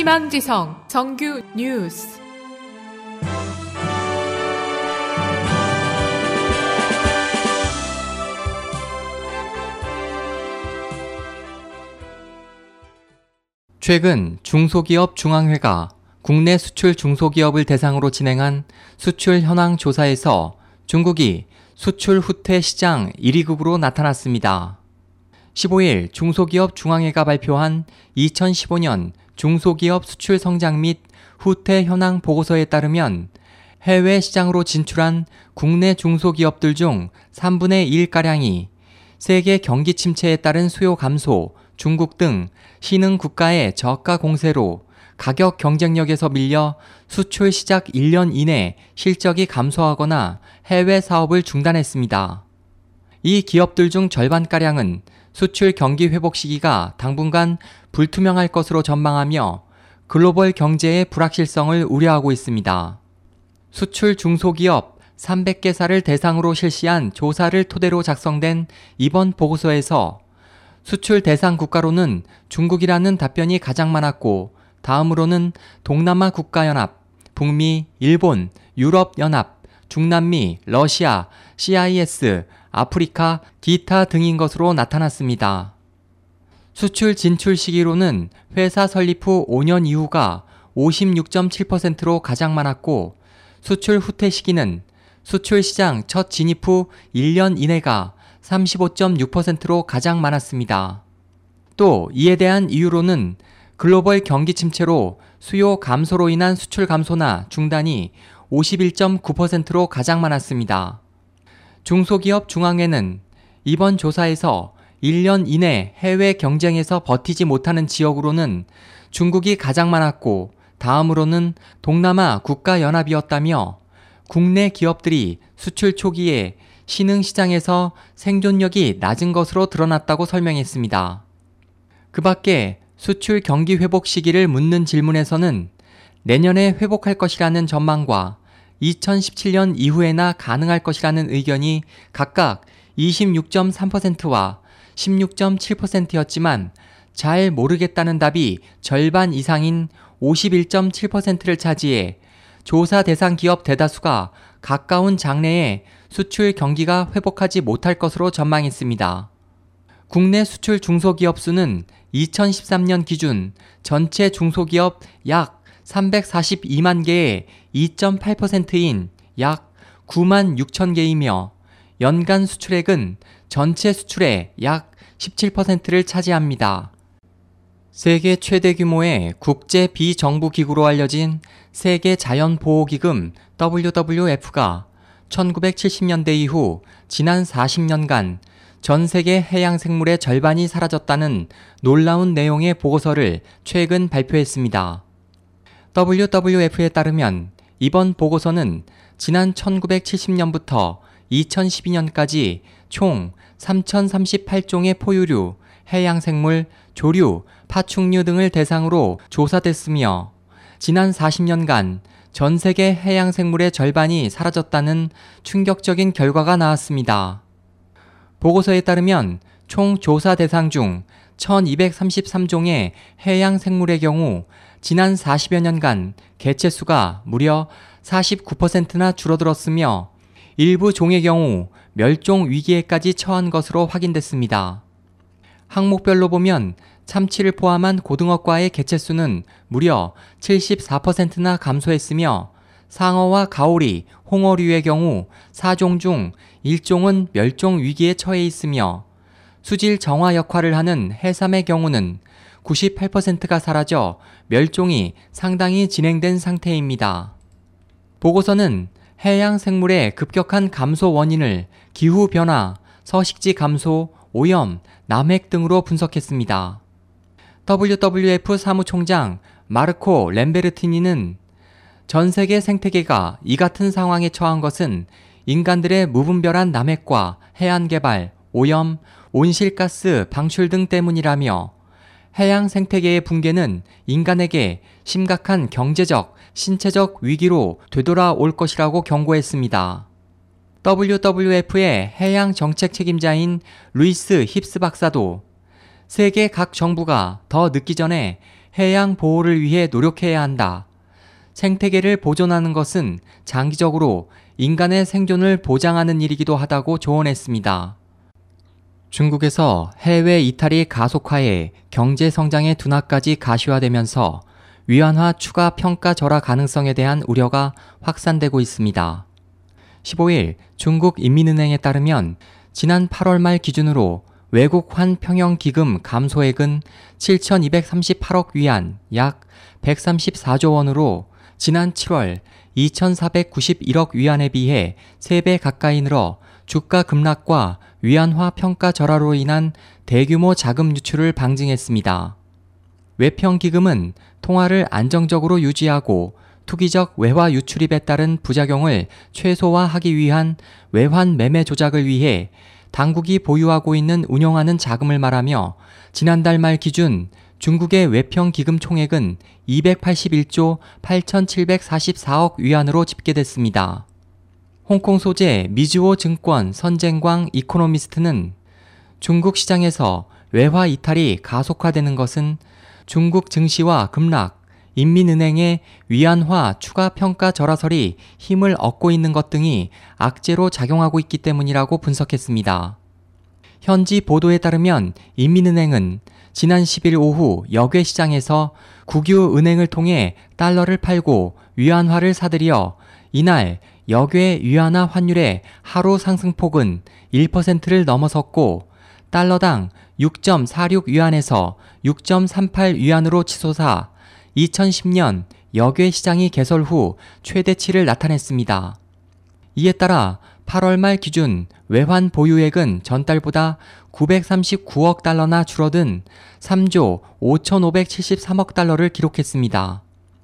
희망지성 정규 뉴스. 최근 중소기업 중앙회가 국내 수출 중소기업을 대상으로 진행한 수출 현황 조사에서 중국이 수출 후퇴 시장 1위국으로 나타났습니다. 15일 중소기업 중앙회가 발표한 2015년 중소기업 수출 성장 및 후퇴 현황 보고서에 따르면 해외 시장으로 진출한 국내 중소기업들 중 3분의 1가량이 세계 경기 침체에 따른 수요 감소, 중국 등 신흥 국가의 저가 공세로 가격 경쟁력에서 밀려 수출 시작 1년 이내 실적이 감소하거나 해외 사업을 중단했습니다. 이 기업들 중 절반가량은 수출 경기 회복 시기가 당분간 불투명할 것으로 전망하며 글로벌 경제의 불확실성을 우려하고 있습니다. 수출 중소기업 300개사를 대상으로 실시한 조사를 토대로 작성된 이번 보고서에서 수출 대상 국가로는 중국이라는 답변이 가장 많았고, 다음으로는 동남아 국가연합, 북미, 일본, 유럽연합, 중남미, 러시아, CIS, 아프리카, 기타 등인 것으로 나타났습니다. 수출 진출 시기로는 회사 설립 후 5년 이후가 56.7%로 가장 많았고, 수출 후퇴 시기는 수출 시장 첫 진입 후 1년 이내가 35.6%로 가장 많았습니다. 또 이에 대한 이유로는 글로벌 경기 침체로 수요 감소로 인한 수출 감소나 중단이 51.9%로 가장 많았습니다. 중소기업 중앙회는 이번 조사에서 1년 이내 해외 경쟁에서 버티지 못하는 지역으로는 중국이 가장 많았고, 다음으로는 동남아 국가연합이었다며 국내 기업들이 수출 초기에 신흥 시장에서 생존력이 낮은 것으로 드러났다고 설명했습니다. 그 밖에 수출 경기 회복 시기를 묻는 질문에서는 내년에 회복할 것이라는 전망과 2017년 이후에나 가능할 것이라는 의견이 각각 26.3%와 16.7%였지만 잘 모르겠다는 답이 절반 이상인 51.7%를 차지해 조사 대상 기업 대다수가 가까운 장래에 수출 경기가 회복하지 못할 것으로 전망했습니다. 국내 수출 중소기업 수는 2013년 기준 전체 중소기업 약 342만 개의 2.8%인 약 9만 6천 개이며 연간 수출액은 전체 수출의 약 17%를 차지합니다. 세계 최대 규모의 국제 비정부 기구로 알려진 세계자연보호기금 WWF가 1970년대 이후 지난 40년간 전 세계 해양 생물의 절반이 사라졌다는 놀라운 내용의 보고서를 최근 발표했습니다. WWF에 따르면 이번 보고서는 지난 1970년부터 2012년까지 총 3038종의 포유류, 해양생물, 조류, 파충류 등을 대상으로 조사됐으며 지난 40년간 전 세계 해양생물의 절반이 사라졌다는 충격적인 결과가 나왔습니다. 보고서에 따르면 총 조사 대상 중 1233종의 해양생물의 경우 지난 40여 년간 개체수가 무려 49%나 줄어들었으며 일부 종의 경우 멸종 위기에까지 처한 것으로 확인됐습니다. 항목별로 보면 참치를 포함한 고등어과의 개체수는 무려 74%나 감소했으며 상어와 가오리, 홍어류의 경우 4종 중 1종은 멸종 위기에 처해 있으며 수질 정화 역할을 하는 해삼의 경우는 98%가 사라져 멸종이 상당히 진행된 상태입니다. 보고서는 해양 생물의 급격한 감소 원인을 기후변화, 서식지 감소, 오염, 남획 등으로 분석했습니다. WWF 사무총장 마르코 램베르티니는 전 세계 생태계가 이 같은 상황에 처한 것은 인간들의 무분별한 남획과 해안 개발, 오염, 온실가스 방출 등 때문이라며 해양 생태계의 붕괴는 인간에게 심각한 경제적, 신체적 위기로 되돌아올 것이라고 경고했습니다. WWF의 해양 정책 책임자인 루이스 힙스 박사도 세계 각 정부가 더 늦기 전에 해양 보호를 위해 노력해야 한다. 생태계를 보존하는 것은 장기적으로 인간의 생존을 보장하는 일이기도 하다고 조언했습니다. 중국에서 해외 이탈이 가속화해 경제 성장의 둔화까지 가시화되면서 위안화 추가 평가 절하 가능성에 대한 우려가 확산되고 있습니다. 15일 중국 인민은행에 따르면 지난 8월 말 기준으로 외국 환 평형 기금 감소액은 7,238억 위안, 약 134조 원으로 지난 7월 2,491억 위안에 비해 3배 가까이 늘어 주가 급락과 위안화 평가 절하로 인한 대규모 자금 유출을 방증했습니다. 외평기금은 통화를 안정적으로 유지하고 투기적 외화 유출입에 따른 부작용을 최소화하기 위한 외환 매매 조작을 위해 당국이 보유하고 있는 운용하는 자금을 말하며 지난달 말 기준 중국의 외평기금 총액은 281조 8,744억 위안으로 집계됐습니다. 홍콩 소재 미즈호 증권 선쟁광 이코노미스트는 중국 시장에서 외화 이탈이 가속화되는 것은 중국 증시와 급락, 인민은행의 위안화 추가 평가 절하설이 힘을 얻고 있는 것 등이 악재로 작용하고 있기 때문이라고 분석했습니다. 현지 보도에 따르면 인민은행은 지난 10일 오후 역외 시장에서 국유은행을 통해 달러를 팔고 위안화를 사들여 이날 역외 위안화 환율의 하루 상승폭은 1%를 넘어섰고 달러당 6.46위안에서 6.38위안으로 치솟아 2010년 역외 시장이 개설 후 최대치를 나타냈습니다. 이에 따라 8월 말 기준 외환 보유액은 전달보다 939억 달러나 줄어든 3조 5,573억 달러를 기록했습니다.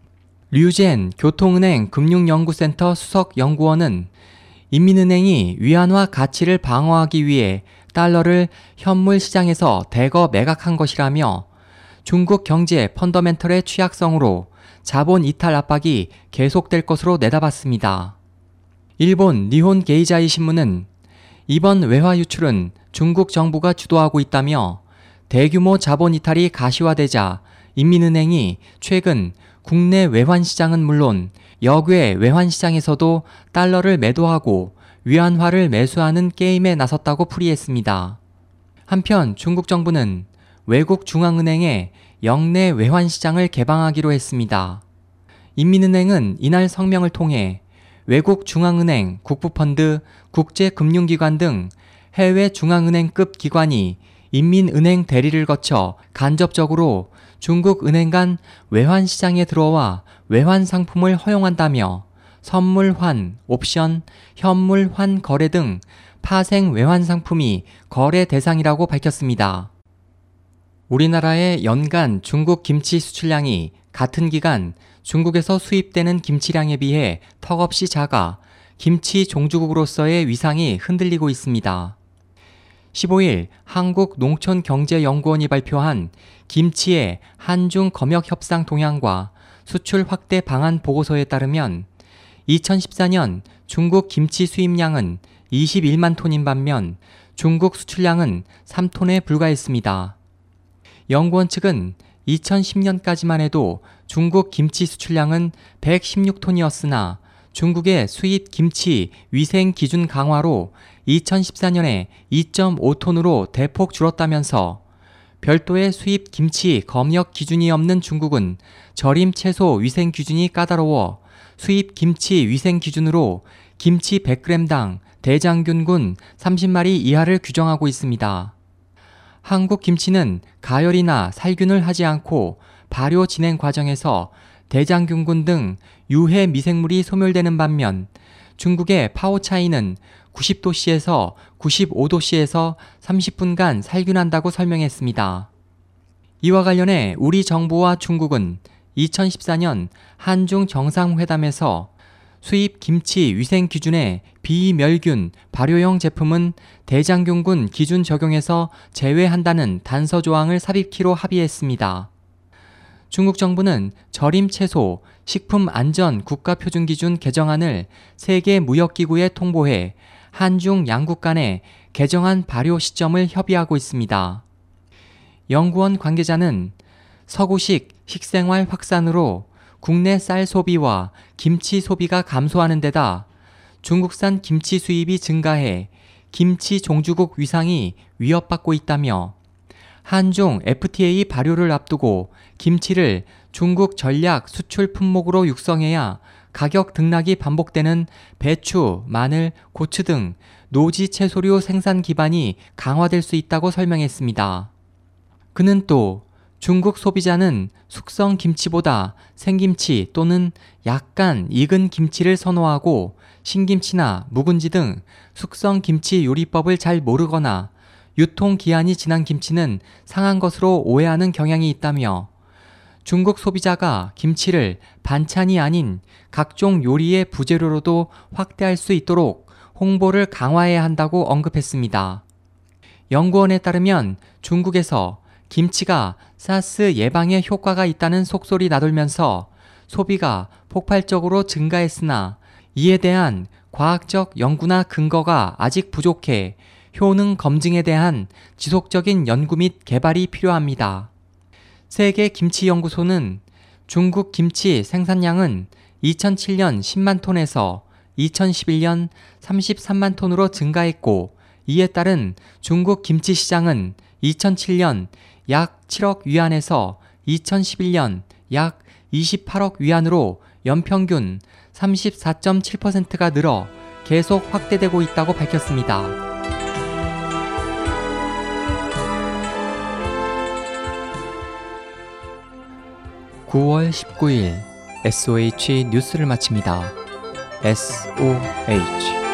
류젠 교통은행 금융연구센터 수석 연구원은 인민은행이 위안화 가치를 방어하기 위해 달러를 현물 시장에서 대거 매각한 것이라며 중국 경제 펀더멘털의 취약성으로 자본 이탈 압박이 계속될 것으로 내다봤습니다. 일본 니혼 게이자이 신문은 이번 외화 유출은 중국 정부가 주도하고 있다며 대규모 자본 이탈이 가시화되자 인민은행이 최근 국내 외환 시장은 물론 역외 외환 시장에서도 달러를 매도하고 위안화를 매수하는 게임에 나섰다고 풀이했습니다. 한편 중국 정부는 외국 중앙은행에 역내 외환 시장을 개방하기로 했습니다. 인민은행은 이날 성명을 통해 외국 중앙은행, 국부펀드, 국제금융기관 등 해외 중앙은행급 기관이 인민은행 대리를 거쳐 간접적으로 중국 은행 간 외환 시장에 들어와 외환 상품을 허용한다며 선물환, 옵션, 현물환 거래 등 파생 외환 상품이 거래 대상이라고 밝혔습니다. 우리나라의 연간 중국 김치 수출량이 같은 기간 중국에서 수입되는 김치량에 비해 턱없이 작아 김치 종주국으로서의 위상이 흔들리고 있습니다. 15일 한국농촌경제연구원이 발표한 김치의 한중 검역 협상 동향과 수출 확대 방안 보고서에 따르면 2014년 중국 김치 수입량은 21만 톤인 반면 중국 수출량은 3톤에 불과했습니다. 연구원 측은 2010년까지만 해도 중국 김치 수출량은 116톤이었으나 중국의 수입 김치 위생 기준 강화로 2014년에 2.5톤으로 대폭 줄었다면서 별도의 수입 김치 검역 기준이 없는 중국은 절임 채소 위생 기준이 까다로워 수입 김치 위생 기준으로 김치 100g당 대장균군 30마리 이하를 규정하고 있습니다. 한국 김치는 가열이나 살균을 하지 않고 발효 진행 과정에서 대장균군 등 유해 미생물이 소멸되는 반면 중국의 파오차이는 90도씨에서 95도씨에서 30분간 살균한다고 설명했습니다. 이와 관련해 우리 정부와 중국은 2014년 한중 정상회담에서 수입 김치 위생 기준의 비멸균 발효용 제품은 대장균군 기준 적용에서 제외한다는 단서 조항을 삽입키로 합의했습니다. 중국 정부는 절임 채소 식품안전 국가표준기준 개정안을 세계무역기구에 통보해 한중 양국 간의 개정안 발효 시점을 협의하고 있습니다. 연구원 관계자는 서구식 식생활 확산으로 국내 쌀 소비와 김치 소비가 감소하는 데다 중국산 김치 수입이 증가해 김치 종주국 위상이 위협받고 있다며 한중 FTA 발효를 앞두고 김치를 중국 전략 수출 품목으로 육성해야 가격 등락이 반복되는 배추, 마늘, 고추 등 노지 채소류 생산 기반이 강화될 수 있다고 설명했습니다. 그는 또 중국 소비자는 숙성 김치보다 생김치 또는 약간 익은 김치를 선호하고 신김치나 묵은지 등 숙성 김치 요리법을 잘 모르거나 유통기한이 지난 김치는 상한 것으로 오해하는 경향이 있다며 중국 소비자가 김치를 반찬이 아닌 각종 요리의 부재료로도 확대할 수 있도록 홍보를 강화해야 한다고 언급했습니다. 연구원에 따르면 중국에서 김치가 사스 예방에 효과가 있다는 속설이 나돌면서 소비가 폭발적으로 증가했으나 이에 대한 과학적 연구나 근거가 아직 부족해 효능 검증에 대한 지속적인 연구 및 개발이 필요합니다. 세계김치연구소는 중국 김치 생산량은 2007년 10만 톤에서 2011년 33만 톤으로 증가했고 이에 따른 중국 김치 시장은 2007년 약 7억 위안에서 2011년 약 28억 위안으로 연평균 34.7%가 늘어 계속 확대되고 있다고 밝혔습니다. (9월 19일) SOH 뉴스를 마칩니다. SOH